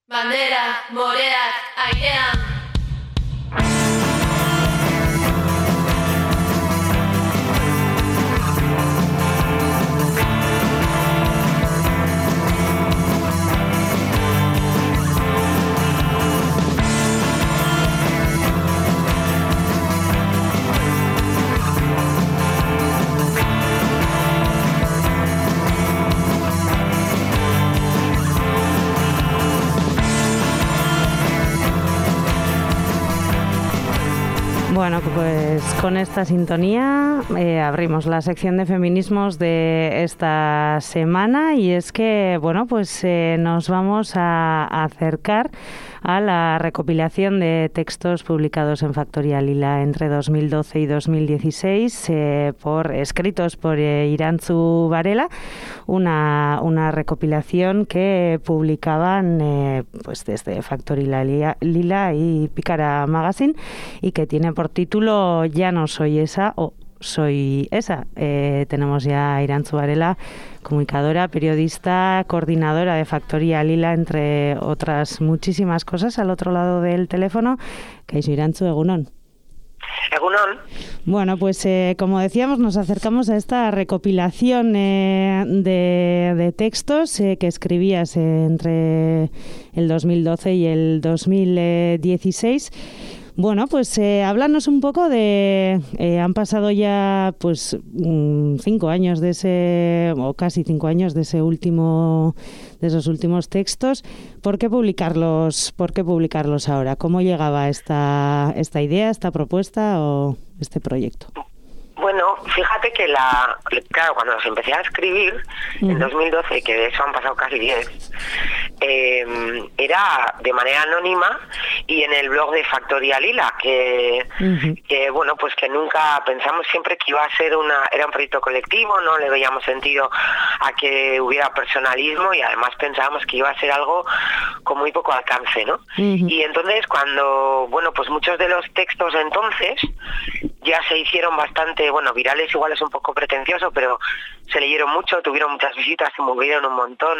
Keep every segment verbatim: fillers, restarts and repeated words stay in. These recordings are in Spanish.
Bandera, moreak, airean. Bueno, pues con esta sintonía eh, abrimos la sección de feminismos de esta semana y es que, bueno, pues eh, nos vamos a, a acercar a la recopilación de textos publicados en Factoría Lila entre dos mil doce y dos mil dieciséis, eh, por escritos por eh, Irantzu Varela, una, una recopilación que publicaban eh, pues desde Factoría Lila, Lila y Pícara Magazine y que tiene por título Ya no soy esa o Soy esa. Eh, tenemos ya a Irantzu Varela, comunicadora, periodista, coordinadora de Factoría Lila, entre otras muchísimas cosas, al otro lado del teléfono. Kaixo Irantzu, egunon. Egunon. Bueno, pues eh, como decíamos, nos acercamos a esta recopilación eh, de, de textos eh, que escribías eh, entre el dos mil doce y el dos mil dieciséis. Bueno, pues eh, háblanos un poco de... Eh, han pasado ya pues cinco años de ese... o casi cinco años de ese último... de esos últimos textos. ¿Por qué publicarlos, por qué publicarlos ahora? ¿Cómo llegaba esta, esta idea, esta propuesta o este proyecto? Bueno, fíjate que la claro, cuando los empecé a escribir uh-huh. en dos mil doce, que de eso han pasado casi diez, eh, era de manera anónima y en el blog de Factoría Lila, que, uh-huh. que bueno, pues que nunca pensamos siempre que iba a ser una, era un proyecto colectivo, no le veíamos sentido a que hubiera personalismo y además pensábamos que iba a ser algo con muy poco alcance, ¿no? Uh-huh. Y entonces cuando, bueno, pues muchos de los textos entonces ya se hicieron bastante, bueno, virales igual es un poco pretencioso, pero se leyeron mucho, tuvieron muchas visitas, se movieron un montón,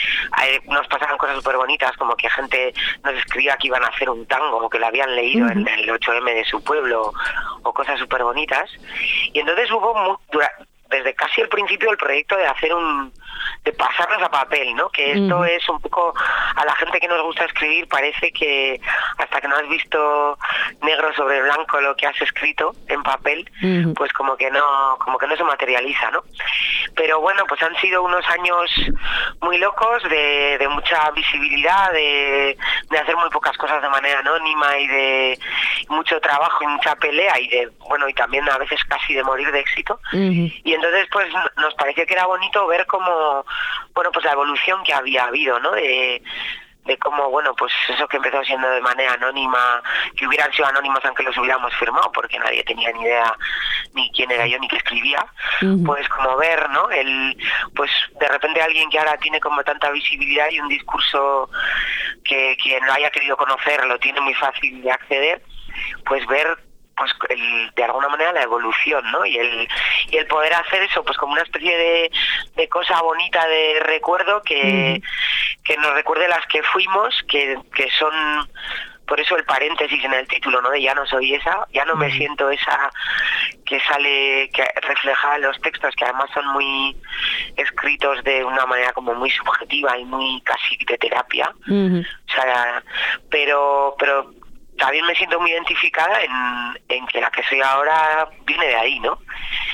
eh, nos pasaron cosas súper bonitas, como que gente nos escribía que iban a hacer un tango, o que lo habían leído uh-huh. en el ocho eme de su pueblo, o cosas súper bonitas. Y entonces hubo, muy, dura, desde casi el principio, el proyecto de hacer un... de pasarlos a papel, ¿no? Que esto uh-huh. es un poco, a la gente que nos gusta escribir parece que hasta que no has visto negro sobre blanco lo que has escrito en papel, uh-huh. pues como que no, como que no se materializa, ¿no? Pero bueno, pues han sido unos años muy locos de, de mucha visibilidad, de, de hacer muy pocas cosas de manera anónima y de mucho trabajo y mucha pelea y de, bueno, y también a veces casi de morir de éxito. Uh-huh. Y entonces pues nos pareció que era bonito ver cómo, bueno, pues la evolución que había habido, ¿no? De, de cómo, bueno, pues eso que empezó siendo de manera anónima, que hubieran sido anónimos aunque los hubiéramos firmado, porque nadie tenía ni idea ni quién era yo ni qué escribía, uh-huh. pues como ver, ¿no? El, pues de repente alguien que ahora tiene como tanta visibilidad y un discurso que quien lo haya querido conocer lo tiene muy fácil de acceder, pues ver pues el, de alguna manera la evolución, ¿no? Y el y el poder hacer eso pues como una especie de, de cosa bonita de recuerdo que, mm. que nos recuerde las que fuimos, que, que son por eso el paréntesis en el título, ¿no? De ya no soy esa, ya no mm. me siento esa que sale, que refleja los textos, que además son muy escritos de una manera como muy subjetiva y muy casi de terapia. Mm. O sea, pero pero también me siento muy identificada en, en que la que soy ahora viene de ahí, ¿no?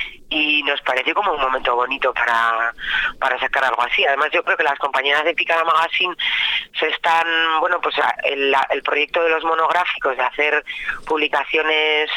Y nos pareció como un momento bonito para, para sacar algo así. Además yo creo que las compañeras de Pícara Magazine se están, bueno, pues el, el proyecto de los monográficos, de hacer publicaciones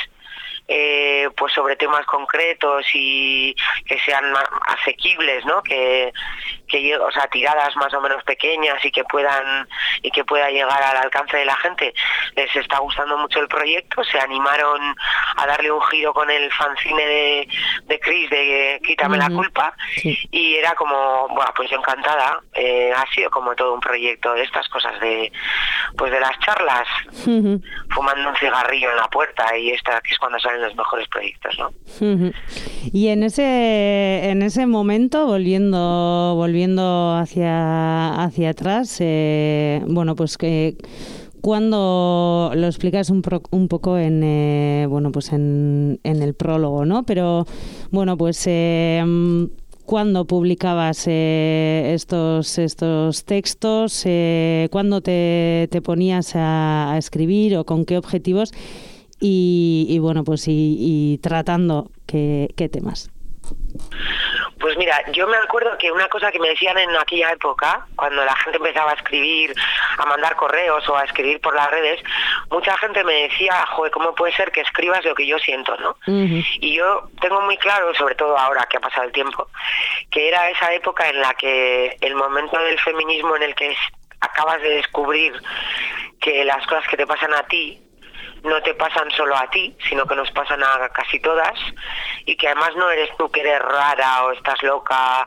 eh, pues sobre temas concretos y que sean asequibles, ¿no? Que, que o sea, tiradas más o menos pequeñas y que puedan y que pueda llegar al alcance de la gente. Les está gustando mucho el proyecto, se animaron a darle un giro con el fanzine de, de Chris de Quítame uh-huh. la culpa, sí. Y era como, bueno, pues yo encantada, eh, ha sido como todo un proyecto de estas cosas de pues de las charlas, uh-huh. fumando un cigarrillo en la puerta, y esta que es cuando salen los mejores proyectos, ¿no? Uh-huh. Y en ese en ese momento, volviendo volviendo volviendo hacia, hacia atrás, eh, bueno, pues que cuando lo explicas un, pro, un poco en, eh, bueno, pues en, en el prólogo, ¿no? Pero, bueno, pues... Eh, ¿Cuándo publicabas eh, estos estos textos? Eh, ¿Cuándo te, te ponías a, a escribir o con qué objetivos? Y, y bueno, pues y, y tratando qué, qué temas. Pues mira, yo me acuerdo que una cosa que me decían en aquella época, cuando la gente empezaba a escribir, a mandar correos o a escribir por las redes, mucha gente me decía, joder, ¿cómo puede ser que escribas lo que yo siento, no? Uh-huh. Y yo tengo muy claro, sobre todo ahora que ha pasado el tiempo, que era esa época en la que el momento del feminismo en el que acabas de descubrir que las cosas que te pasan a ti no te pasan solo a ti, sino que nos pasan a casi todas, y que además no eres tú que eres rara o estás loca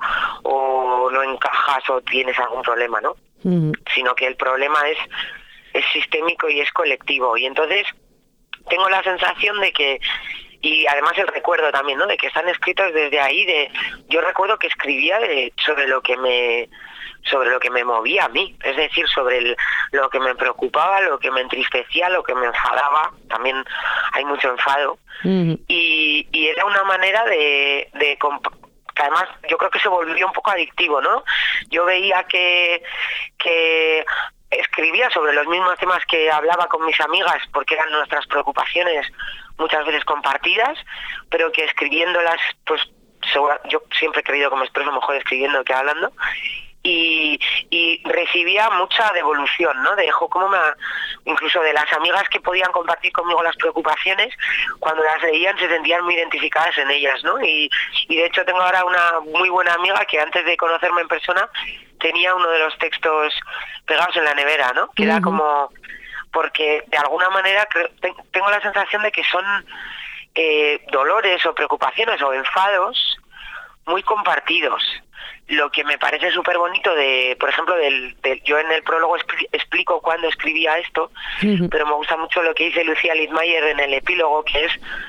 o no encajas o tienes algún problema, ¿no? Uh-huh. Sino que el problema es, es sistémico y es colectivo. Y entonces tengo la sensación de que, y además el recuerdo también, ¿no? De que están escritos desde ahí, de yo recuerdo que escribía de, sobre lo que me... sobre lo que me movía a mí, es decir, sobre el, lo que me preocupaba, lo que me entristecía, lo que me enfadaba, también hay mucho enfado, uh-huh. y, y era una manera de, de comp- que además yo creo que se volvió un poco adictivo, ¿no? Yo veía que, que escribía sobre los mismos temas que hablaba con mis amigas, porque eran nuestras preocupaciones muchas veces compartidas, pero que escribiéndolas, pues seguro, yo siempre he creído que me expreso mejor escribiendo que hablando, Y, y recibía mucha devolución, ¿no? De cómo me, incluso de las amigas que podían compartir conmigo las preocupaciones, cuando las leían se sentían muy identificadas en ellas, ¿no? Y, y de hecho tengo ahora una muy buena amiga que antes de conocerme en persona tenía uno de los textos pegados en la nevera, ¿no? Que uh-huh. era como, porque de alguna manera creo, tengo la sensación de que son eh, dolores o preocupaciones o enfados muy compartidos. Lo que me parece súper bonito de, por ejemplo, del, del yo en el prólogo expli- explico cuándo escribía esto, uh-huh. pero me gusta mucho lo que dice Lucía Littmayer en el epílogo, que es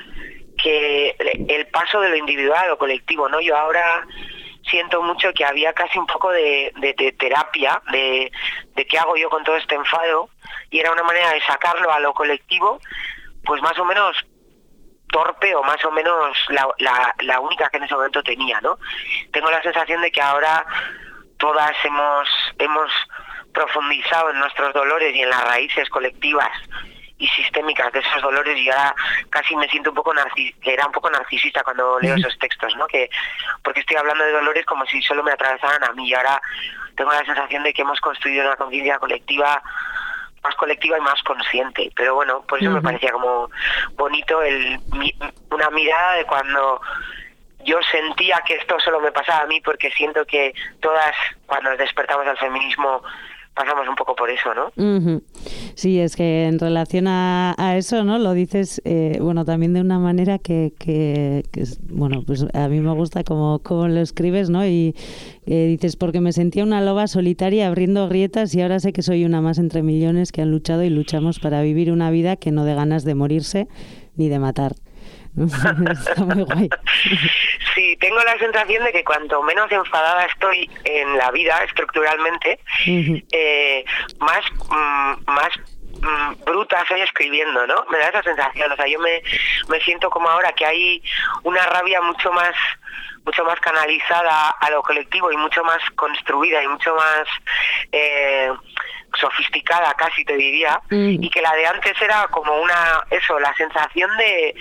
que el paso de lo individual a lo colectivo, ¿no? Yo ahora siento mucho que había casi un poco de, de, de terapia, de, de qué hago yo con todo este enfado, y era una manera de sacarlo a lo colectivo, pues más o menos torpe o más o menos la, la, la única que en ese momento tenía, ¿no? Tengo la sensación de que ahora todas hemos hemos profundizado en nuestros dolores y en las raíces colectivas y sistémicas de esos dolores, y ahora casi me siento un poco narcis- que era un poco narcisista cuando leo esos textos, ¿no? Que porque estoy hablando de dolores como si solo me atravesaran a mí, y ahora tengo la sensación de que hemos construido una conciencia colectiva más colectiva y más consciente, pero bueno, por eso uh-huh. me parecía como bonito el mi, una mirada de cuando yo sentía que esto solo me pasaba a mí, porque siento que todas cuando nos despertamos al feminismo pasamos un poco por eso, ¿no? Uh-huh. Sí, es que en relación a, a eso, ¿no? Lo dices, eh, bueno, también de una manera que, que, que es, bueno, pues a mí me gusta como, como lo escribes, ¿no? Y eh, dices, porque me sentía una loba solitaria abriendo grietas y ahora sé que soy una más entre millones que han luchado y luchamos para vivir una vida que no dé ganas de morirse ni de matar. Está muy guay. Sí, tengo la sensación de que cuanto menos enfadada estoy en la vida estructuralmente, uh-huh. eh, más mm, más mm, bruta estoy escribiendo, ¿no? Me da esa sensación, o sea, yo me, me siento como ahora que hay una rabia mucho más mucho más canalizada a lo colectivo y mucho más construida y mucho más eh, sofisticada, casi te diría, uh-huh. y que la de antes era como una, eso, la sensación de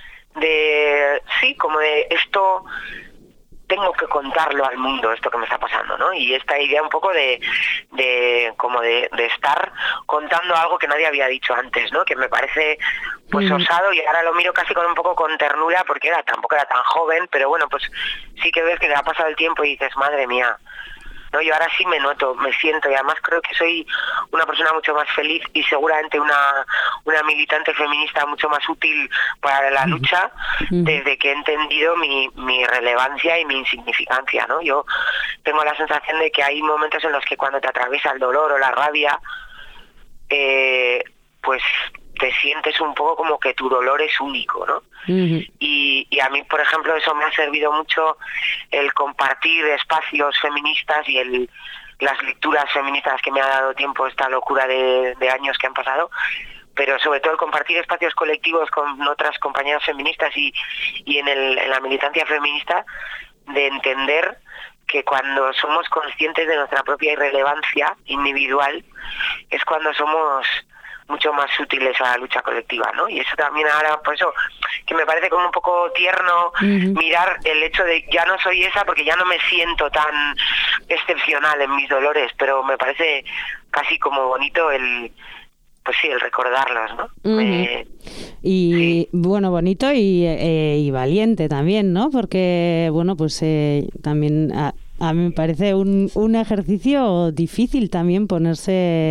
de sí, como de esto tengo que contarlo al mundo, esto que me está pasando, ¿no? Y esta idea un poco de de como de, de estar contando algo que nadie había dicho antes, ¿no? Que me parece pues mm. osado, y ahora lo miro casi con un poco con ternura, porque era tampoco era tan joven, pero bueno, pues sí que ves que te ha pasado el tiempo y dices, madre mía, ¿no? Yo ahora sí me noto, me siento, y además creo que soy una persona mucho más feliz y seguramente una una militante feminista mucho más útil para la lucha desde que he entendido mi, mi relevancia y mi insignificancia, ¿no? Yo tengo la sensación de que hay momentos en los que cuando te atraviesa el dolor o la rabia, eh, pues te sientes un poco como que tu dolor es único, ¿no? Uh-huh. Y, y a mí, por ejemplo, eso me ha servido mucho, el compartir espacios feministas y el las lecturas feministas que me ha dado tiempo esta locura de, de años que han pasado, pero sobre todo el compartir espacios colectivos con otras compañeras feministas y, y en, el, en la militancia feminista, de entender que cuando somos conscientes de nuestra propia irrelevancia individual es cuando somos mucho más útiles a la lucha colectiva, ¿no? Y eso también ahora, por eso, que me parece como un poco tierno uh-huh. mirar el hecho de ya no soy esa porque ya no me siento tan excepcional en mis dolores, pero me parece casi como bonito el, pues sí, el recordarlos, ¿no? Uh-huh. Eh, y sí. bueno, bonito y, eh, y valiente también, ¿no? Porque, bueno, pues eh, también... A... A mí me parece un, un ejercicio difícil también ponerse,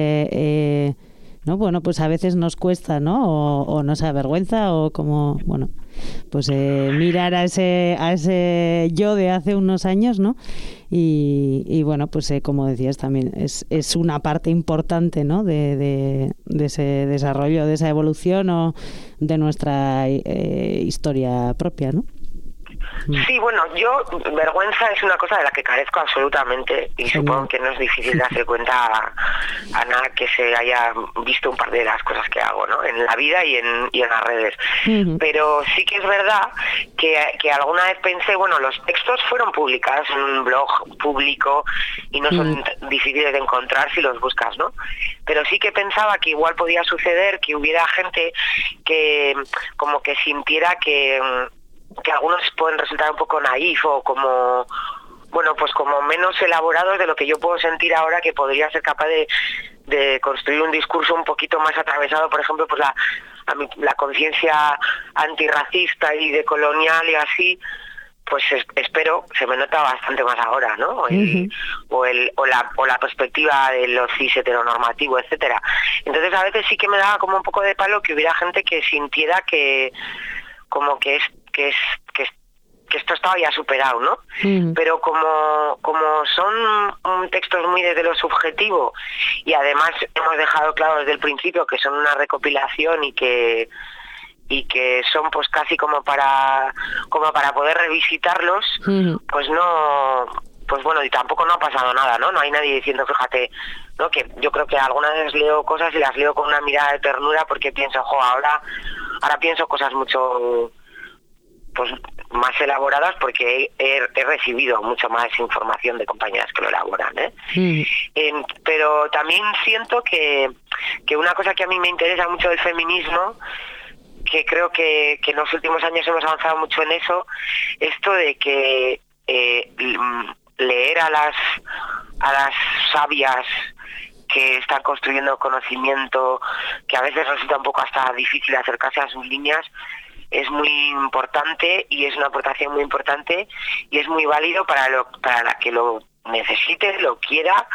eh, ¿no? Bueno, pues a veces nos cuesta, ¿no? O, o nos avergüenza o como, bueno, pues eh, mirar a ese a ese yo de hace unos años, ¿no? Y, y bueno, pues eh, como decías también, es, es una parte importante, ¿no? De, de, de ese desarrollo, de esa evolución o de nuestra eh, historia propia, ¿no? Sí, bueno, yo, vergüenza es una cosa de la que carezco absolutamente y sí, supongo que no es difícil darse cuenta a, a nada que se haya visto un par de las cosas que hago, ¿no? En la vida y en, y en las redes. Uh-huh. Pero sí que es verdad que, que alguna vez pensé, bueno, los textos fueron publicados en un blog público y no son uh-huh. difíciles de encontrar si los buscas, ¿no? Pero sí que pensaba que igual podía suceder que hubiera gente que como que sintiera que... que algunos pueden resultar un poco naif o como, bueno, pues como menos elaborados de lo que yo puedo sentir ahora, que podría ser capaz de, de construir un discurso un poquito más atravesado, por ejemplo, pues la, la conciencia antirracista y decolonial y así, pues es, espero, se me nota bastante más ahora, ¿no? El, uh-huh. o, el, o, la, o la perspectiva de lo cis heteronormativo, etcétera. Entonces a veces sí que me daba como un poco de palo que hubiera gente que sintiera que como que es que es que, que esto estaba ya superado, ¿no? Mm. Pero como como son um, textos muy desde lo subjetivo y además hemos dejado claro desde el principio que son una recopilación y que y que son pues casi como para como para poder revisitarlos, mm. pues no pues bueno, y tampoco no ha pasado nada, ¿no? No hay nadie diciendo, fíjate, ¿no? Que yo creo que algunas veces leo cosas y las leo con una mirada de ternura porque pienso, jo, ahora ahora pienso cosas mucho pues más elaboradas porque he, he recibido mucho más información de compañeras que lo elaboran, ¿eh? Mm. Eh, pero también siento que, que una cosa que a mí me interesa mucho del feminismo, que creo que, que en los últimos años hemos avanzado mucho en eso, esto de que eh, leer a las a las sabias que están construyendo conocimiento, que a veces resulta un poco hasta difícil acercarse a sus líneas, es muy importante y es una aportación muy importante y es muy válido para lo para la que lo necesite, lo quiera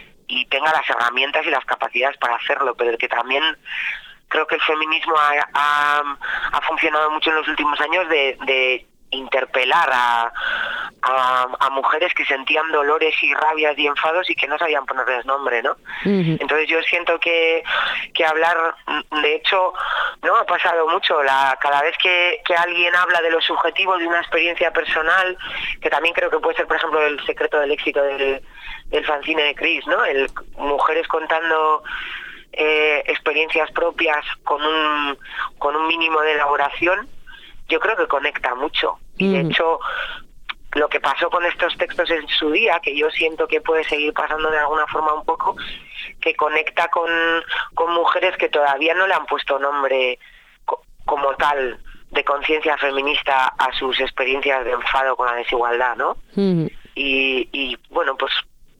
y tenga las herramientas y las capacidades para hacerlo, pero que también creo que el feminismo ha, ha, ha funcionado mucho en los últimos años de, de interpelar a, a, a mujeres que sentían dolores y rabias y enfados y que no sabían ponerles nombre, ¿no? Uh-huh. Entonces yo siento que, que hablar, de hecho, no ha pasado mucho, la cada vez que, que alguien habla de lo subjetivo, de una experiencia personal, que también creo que puede ser, por ejemplo, el secreto del éxito del, del fanzine de Cris, ¿no? El, mujeres contando eh, experiencias propias con un, con un mínimo de elaboración, yo creo que conecta mucho. Y de hecho, lo que pasó con estos textos en su día, que yo siento que puede seguir pasando de alguna forma un poco, que conecta con, con mujeres que todavía no le han puesto nombre co- como tal de conciencia feminista a sus experiencias de enfado con la desigualdad, ¿no? Mm. Y, y bueno, pues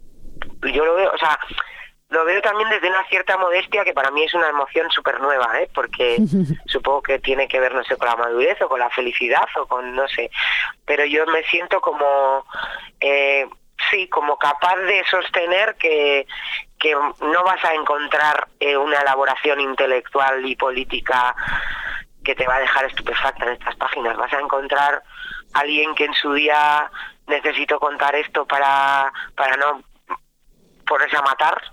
yo lo veo, o sea, lo veo también desde una cierta modestia que para mí es una emoción súper nueva, ¿eh? Porque supongo que tiene que ver, no sé, con la madurez o con la felicidad o con, no sé, pero yo me siento como, eh, sí, como capaz de sostener que, que no vas a encontrar eh, una elaboración intelectual y política que te va a dejar estupefacta en estas páginas. Vas a encontrar a alguien que en su día necesitó contar esto para, para no ponerse a matar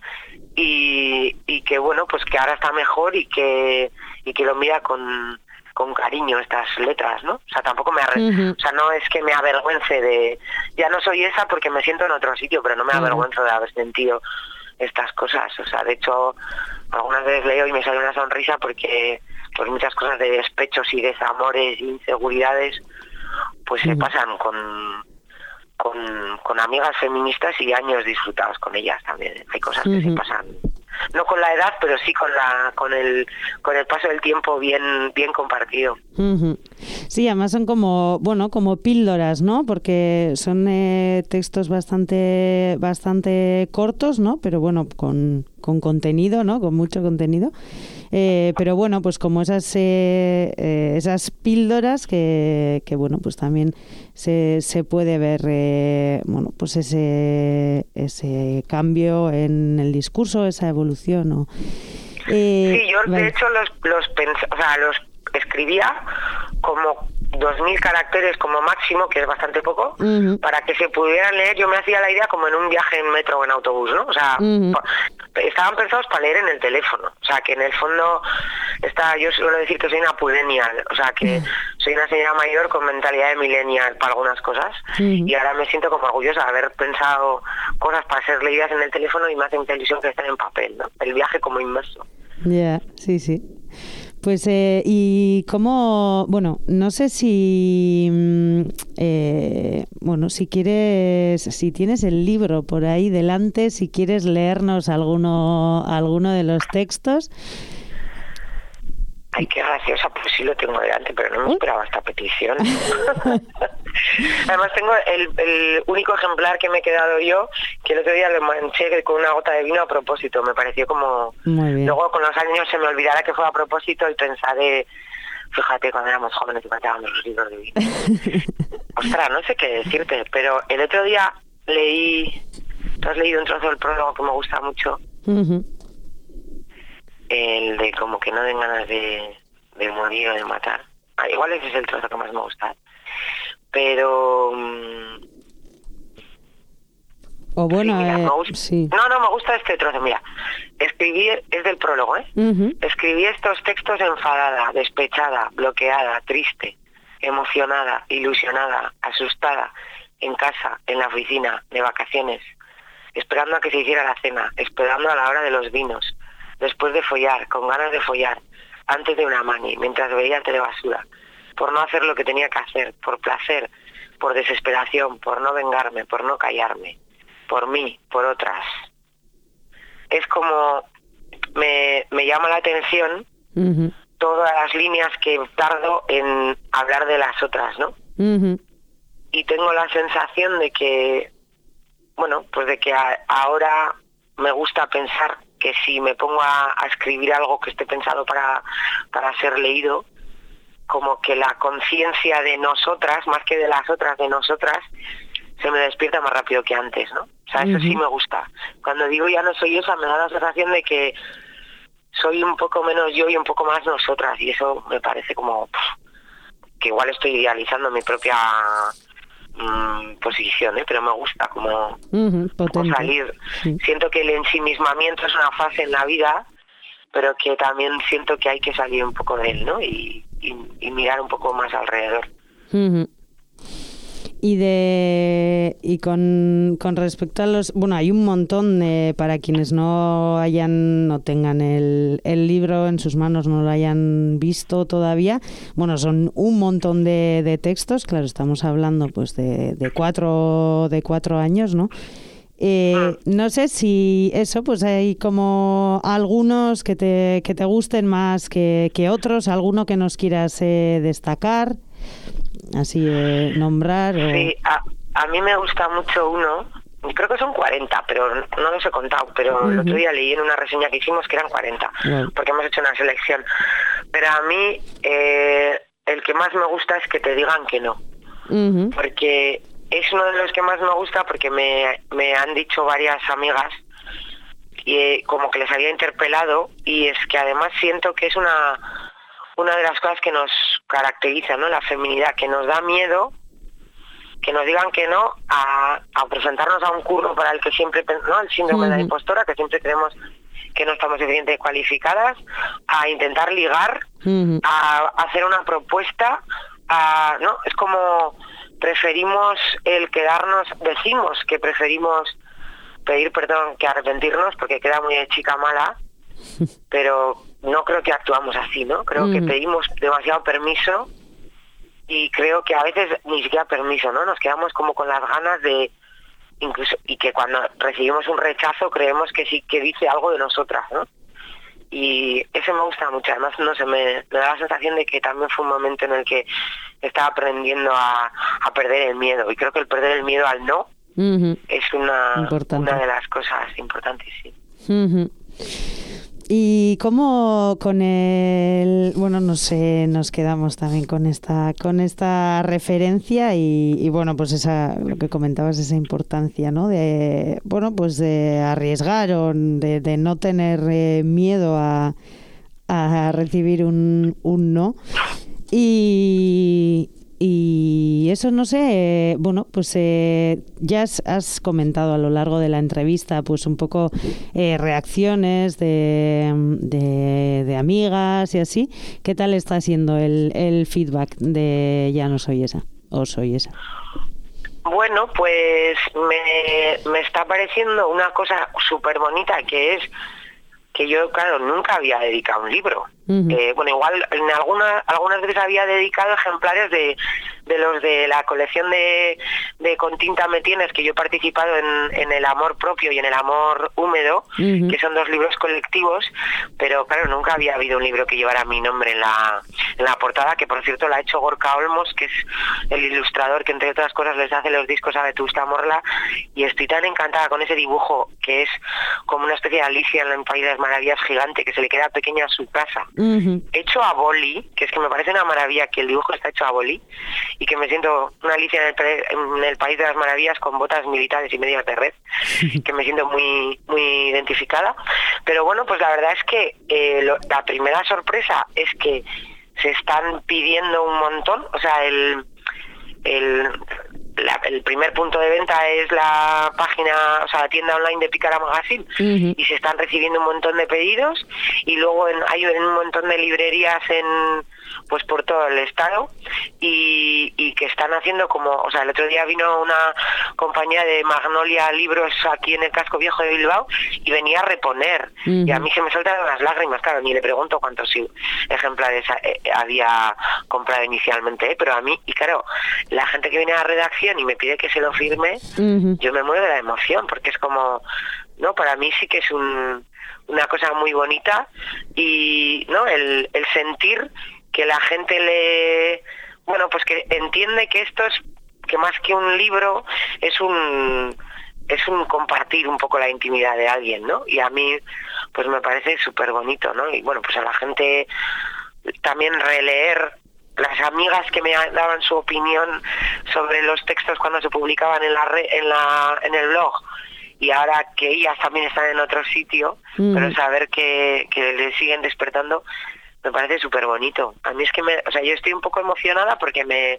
y, y que bueno, pues que ahora está mejor y que y que lo mira con, con cariño estas letras, ¿no? O sea, tampoco me arre- uh-huh. o sea, no es que me avergüence de, ya no soy esa porque me siento en otro sitio, pero no me uh-huh. avergüenzo de haber sentido estas cosas. O sea, de hecho, algunas veces leo y me sale una sonrisa porque pues muchas cosas de despechos y desamores e inseguridades pues uh-huh. se pasan con Con, con amigas feministas y años disfrutados con ellas también. Hay cosas que uh-huh. se pasan, no con la edad, pero sí con la con el con el paso del tiempo bien bien compartido. Uh-huh. Sí, además son como, bueno, como píldoras, ¿no? Porque son eh, textos bastante bastante cortos, ¿no? Pero bueno, con, con contenido, ¿no? Con mucho contenido. Eh, pero bueno, pues como esas eh, eh, esas píldoras que, que bueno, pues también se, se puede ver eh, bueno, pues ese ese cambio en el discurso, esa evolución, ¿no? Eh, sí, yo vale. de hecho los los pens- o sea, los escribía como dos mil caracteres como máximo, que es bastante poco, uh-huh. para que se pudieran leer. Yo me hacía la idea como en un viaje en metro o en autobús, ¿no? O sea, uh-huh. estaban pensados para leer en el teléfono. O sea, que en el fondo está, yo suelo decir que soy una pudenial, o sea, que uh-huh. soy una señora mayor con mentalidad de millennial para algunas cosas, uh-huh. y ahora me siento como orgullosa de haber pensado cosas para ser leídas en el teléfono y más en televisión que están en papel, ¿no? El viaje como inmerso. Ya, yeah, sí, sí. Pues, eh, y cómo, bueno, no sé si, eh, bueno, si quieres, si tienes el libro por ahí delante, si quieres leernos alguno, alguno de los textos. Ay, qué graciosa, pues sí lo tengo delante, pero no me esperaba esta petición. Además tengo el, el único ejemplar que me he quedado yo, que el otro día lo manché con una gota de vino a propósito. Me pareció como... Muy bien. Luego con los años se me olvidará que fue a propósito y pensaré, fíjate, cuando éramos jóvenes y matábamos los libros de vino. Ostras, no sé qué decirte, pero el otro día leí... ¿Tú has leído un trozo del prólogo que me gusta mucho? Uh-huh. El de como que no den ganas de, de morir o de matar. Ah, igual ese es el trozo que más me gusta. Pero... Mmm, o bueno, sí, mira, eh, me gusta, sí. No, no, me gusta este trozo, mira. Escribí, es del prólogo, ¿eh? Uh-huh. Escribí estos textos enfadada, despechada, bloqueada, triste, emocionada, ilusionada, asustada, en casa, en la oficina, de vacaciones, esperando a que se hiciera la cena, esperando a la hora de los vinos, después de follar, con ganas de follar, antes de una mani, mientras veía telebasura, por no hacer lo que tenía que hacer, por placer, por desesperación, por no vengarme, por no callarme, por mí, por otras. Es como, me, me llama la atención uh-huh. todas las líneas que tardo en hablar de las otras, ¿no? Uh-huh. Y tengo la sensación de que, bueno, pues de que a, ahora me gusta pensar que si me pongo a, a escribir algo que esté pensado para, para ser leído, como que la conciencia de nosotras, más que de las otras, de nosotras, se me despierta más rápido que antes, ¿no? O sea, eso uh-huh. sí me gusta. Cuando digo ya no soy esa, me da la sensación de que soy un poco menos yo y un poco más nosotras, y eso me parece como pff, que igual estoy idealizando mi propia mmm, posición, ¿eh? Pero me gusta como, uh-huh, como salir. Sí. Siento que el ensimismamiento es una fase en la vida, pero que también siento que hay que salir un poco de él, ¿no? Y, y, y mirar un poco más alrededor. Uh-huh. Y de y con, con respecto a los, bueno, hay un montón de, para quienes no hayan no tengan el, el libro en sus manos, no lo hayan visto todavía, bueno, son un montón de, de textos, claro, estamos hablando pues de, de cuatro de cuatro años, ¿no? Eh, no sé si eso, pues hay como algunos que te que te gusten más que, que otros, alguno que nos quieras eh, destacar. Así eh, nombrar o... Sí, a, a mí me gusta mucho uno, creo que son cuarenta, pero no los he contado, pero uh-huh. el otro día leí en una reseña que hicimos que eran cuarenta, uh-huh. porque hemos hecho una selección. Pero a mí eh, el que más me gusta es que te digan que no, uh-huh. porque es uno de los que más me gusta porque me, me han dicho varias amigas y eh, como que les había interpelado, y es que además siento que es una... una de las cosas que nos caracteriza, ¿no? La feminidad, que nos da miedo que nos digan que no a, a presentarnos a un curro para el que siempre, ¿no? El síndrome uh-huh. de la impostora, que siempre creemos que no estamos suficientemente cualificadas, a intentar ligar, uh-huh. a, a hacer una propuesta, a, ¿no? Es como preferimos el quedarnos, decimos que preferimos pedir perdón que arrepentirnos porque queda muy de chica mala, pero no creo que actuamos así, ¿no? Creo uh-huh. que pedimos demasiado permiso y creo que a veces ni siquiera permiso, ¿no? Nos quedamos como con las ganas de incluso, y que cuando recibimos un rechazo creemos que sí que dice algo de nosotras, ¿no? Y eso me gusta mucho, además no sé, me, me da la sensación de que también fue un momento en el que estaba aprendiendo a, a perder el miedo, y creo que el perder el miedo al no uh-huh. es una, una de las cosas importantes, sí. Uh-huh. Y cómo con el, bueno, no sé, nos quedamos también con esta, con esta referencia y, y bueno, pues esa, lo que comentabas, esa importancia, ¿no? De, bueno, pues de arriesgar o de, de no tener eh, miedo a, a recibir un, un no. Y Y eso, no sé, eh, bueno, pues eh, ya has, has comentado a lo largo de la entrevista pues un poco eh, reacciones de, de, de amigas y así. ¿Qué tal está siendo el, el feedback de Ya no soy esa o soy esa? Bueno, pues me, me está pareciendo una cosa súper bonita, que es que yo, claro, nunca había dedicado un libro. Uh-huh. Eh, bueno, igual en alguna, algunas veces había dedicado ejemplares de, de los de la colección de, de Con tinta me tienes, que yo he participado en, en El amor propio y en El amor húmedo, uh-huh. que son dos libros colectivos, pero claro, nunca había habido un libro que llevara mi nombre en la, en la portada, que por cierto la ha hecho Gorka Olmos, que es el ilustrador que entre otras cosas les hace los discos a Vetusta Morla, y estoy tan encantada con ese dibujo, que es como una especie de Alicia en el País de las Maravillas gigante, que se le queda pequeña a su casa. Uh-huh. Hecho a boli, que es que me parece una maravilla que el dibujo está hecho a boli, y que me siento una Alicia en el, en el País de las Maravillas con botas militares y medias de red, que me siento muy muy identificada. Pero bueno, pues la verdad es que eh, lo, la primera sorpresa es que se están pidiendo un montón, o sea, el el La, el primer punto de venta es la página, o sea, la tienda online de Picara Magazine, uh-huh. y se están recibiendo un montón de pedidos, y luego en, hay un montón de librerías en pues por todo el estado, y, y que están haciendo como, o sea, el otro día vino una compañía de Magnolia Libros aquí en el Casco Viejo de Bilbao y venía a reponer, uh-huh. y a mí se me saltan las lágrimas, claro, ni le pregunto cuántos ejemplares había comprado inicialmente, ¿eh? Pero a mí, y claro, la gente que viene a la redacción y me pide que se lo firme, uh-huh. yo me muero de la emoción, porque es como, no, para mí sí que es un, una cosa muy bonita, y no, el, el sentir que la gente le, bueno, pues que entiende que esto es, que más que un libro es un es un compartir un poco la intimidad de alguien, ¿no? Y a mí pues me parece súper bonito, ¿no? Y bueno, pues a la gente también releer, las amigas que me daban su opinión sobre los textos cuando se publicaban en la re, en la en el blog, y ahora que ellas también están en otro sitio, mm. pero saber que, que le siguen despertando me parece súper bonito. A mí es que me, o sea, yo estoy un poco emocionada porque me,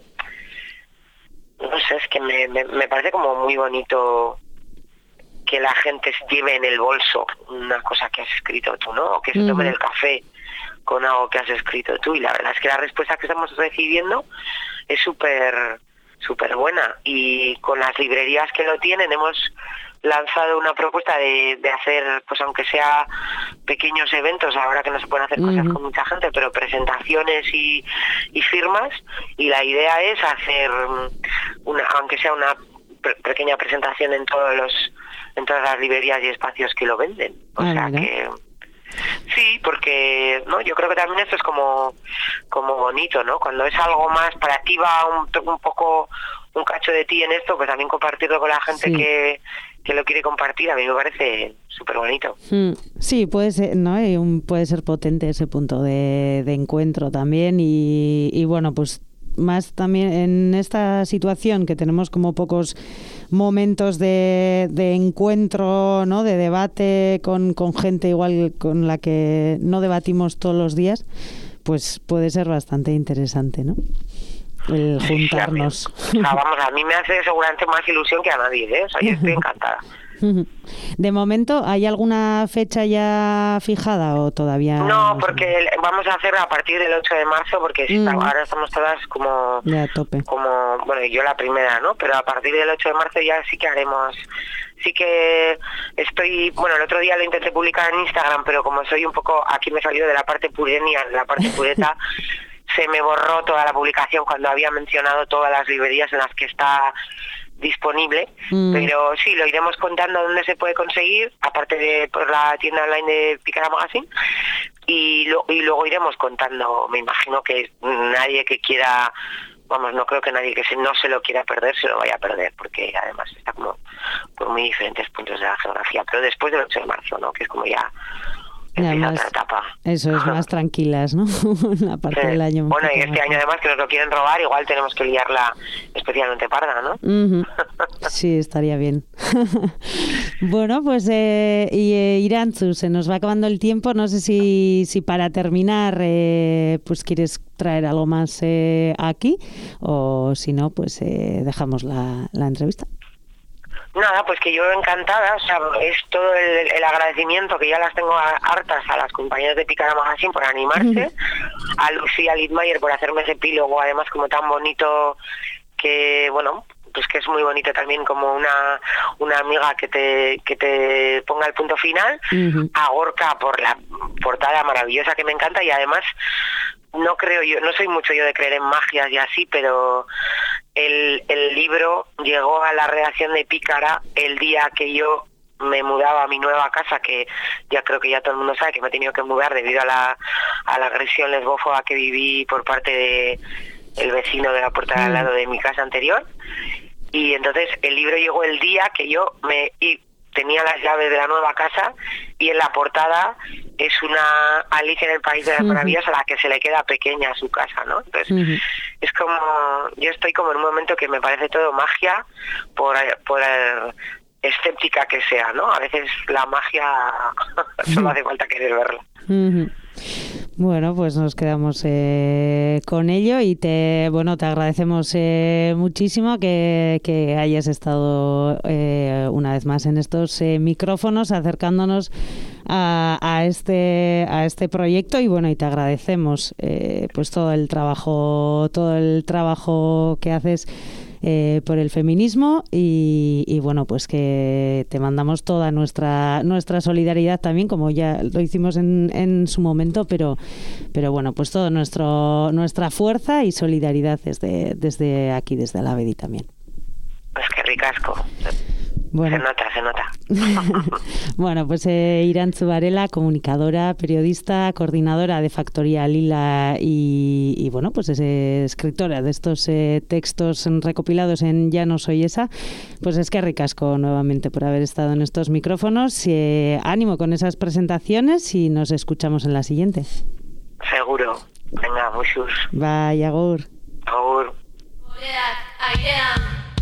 no sé, es que me, me, me parece como muy bonito que la gente lleve en el bolso una cosa que has escrito tú, ¿no? O que se mm. tome el café con algo que has escrito tú, y la verdad es que la respuesta que estamos recibiendo es súper súper buena, y con las librerías que lo tienen hemos lanzado una propuesta de, de hacer, pues aunque sea pequeños eventos, ahora que no se pueden hacer cosas uh-huh. con mucha gente, pero presentaciones y, y firmas, y la idea es hacer una, aunque sea una pre- pequeña presentación en todos los en todas las librerías y espacios que lo venden, o ah, sea ¿verdad? que sí, porque no, yo creo que también esto es como como bonito, ¿no? Cuando es algo más para ti, va un, un poco un cacho de ti en esto, pues también compartirlo con la gente sí. que, que lo quiere compartir, a mí me parece súper bonito. Sí, puede ser, ¿no? Y un, puede ser potente ese punto de, de encuentro también, y, y bueno, pues más también en esta situación que tenemos como pocos momentos de, de encuentro, ¿no? De debate con, con gente igual con la que no debatimos todos los días, pues puede ser bastante interesante, ¿no? El juntarnos. Sí, a mí, o sea, vamos, a mí me hace seguramente más ilusión que a nadie, ¿eh? O sea, yo estoy encantada. De momento, ¿hay alguna fecha ya fijada o todavía? No, porque vamos a hacer a partir del ocho de marzo, porque mm. ahora estamos todas como... Ya, a tope. Como, bueno, yo la primera, ¿no? Pero a partir del ocho de marzo ya sí que haremos... Sí que estoy... Bueno, el otro día lo intenté publicar en Instagram, pero como soy un poco... Aquí me he salido de la parte purenia, de la parte pureta... se me borró toda la publicación cuando había mencionado todas las librerías en las que está disponible, mm. pero sí, lo iremos contando dónde se puede conseguir, aparte de por la tienda online de Picara Magazine, y, lo, y luego iremos contando. Me imagino que nadie que quiera, vamos, no creo que nadie que se, no se lo quiera perder se lo vaya a perder, porque además está como por muy diferentes puntos de la geografía, pero después del ocho de marzo, ¿no? Que es como ya... Además, otra etapa. Eso es más tranquilas, ¿no? La parte sí. del año. Bueno, y este año además que nos lo quieren robar, igual tenemos que liarla especialmente parda, ¿no? Uh-huh. Sí, estaría bien. Bueno, pues eh, y, eh, Irantzu, se nos va acabando el tiempo. No sé si, si para terminar eh, pues quieres traer algo más eh, aquí, o si no, pues eh, dejamos la, la entrevista. Nada, pues que yo encantada, o sea, es todo el, el agradecimiento que ya las tengo hartas a las compañeras de Picara Magazine por animarse, uh-huh. a Lucía Littmayer por hacerme ese epílogo, además como tan bonito, que bueno, pues que es muy bonito también como una una amiga que te que te ponga el punto final, uh-huh. a Gorka por la portada maravillosa que me encanta, y además no creo yo, no soy mucho yo de creer en magias y así, pero el, el libro llegó a la redacción de Picara el día que yo me mudaba a mi nueva casa, que ya creo que ya todo el mundo sabe que me he tenido que mudar debido a la, a la agresión lesbófoba que viví por parte de el vecino de la puerta de al lado de mi casa anterior. Y entonces el libro llegó el día que yo me... Y, tenía las llaves de la nueva casa, y en la portada es una Alicia en el País de las Maravillas a la que se le queda pequeña a su casa, ¿no? Entonces, uh-huh. es como, yo estoy como en un momento que me parece todo magia, por, por escéptica que sea, ¿no? A veces la magia solo hace falta querer verla. Uh-huh. Bueno, pues nos quedamos eh, con ello, y te bueno te agradecemos eh, muchísimo que, que hayas estado eh, una vez más en estos eh, micrófonos acercándonos a, a este a este proyecto, y bueno, y te agradecemos eh, pues todo el trabajo todo el trabajo que haces Eh, por el feminismo, y, y bueno, pues que te mandamos toda nuestra nuestra solidaridad también, como ya lo hicimos en, en su momento, pero pero bueno, pues todo nuestro nuestra fuerza y solidaridad desde desde aquí, desde la Abedi también. Pues qué ricasco. Bueno. Se nota, se nota. Bueno, pues eh, Irantzu Varela, comunicadora, periodista, coordinadora de Factoría Lila, y, y bueno, pues es eh, escritora de estos eh, textos recopilados en Ya no soy esa. Pues es que ricasco nuevamente por haber estado en estos micrófonos. Eh, ánimo con esas presentaciones, y nos escuchamos en la siguiente. Seguro. Venga, muchos. Bye, agur. Agur. Moreak airean.